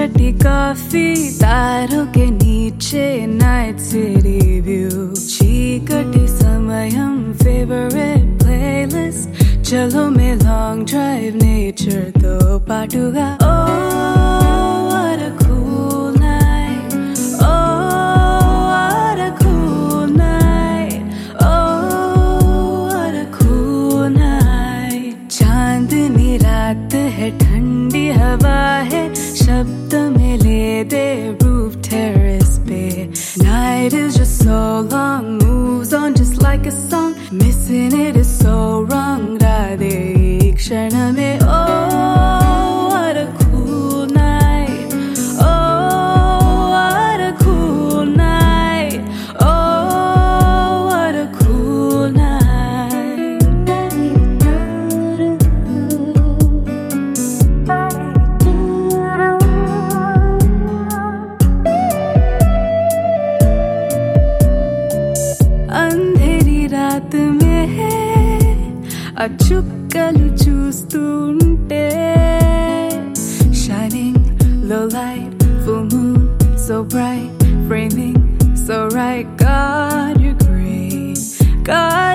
छठी coffee तारों के नीचे नाइट सिटी व्यू చీకటి సమయం ఫేవరెట్ ప్లేలిస్ట్ చలో మే లాంగ్ డ్రైవ్ నేచర్ తో పాటుగా what a cool night what a cool night what a cool night चांदनी रात है ठंडी हवा है शब्द मिले दे रूफ टेरेस पे night is just so long moves on just like a song missing it is so wrong Radhe एक क्षण में what a cool night what a cool night what a cool night अंधेरी रात में है ఆ చుక్కలు చూస్తుంటే shining low light full moon so bright framing so right God you're great God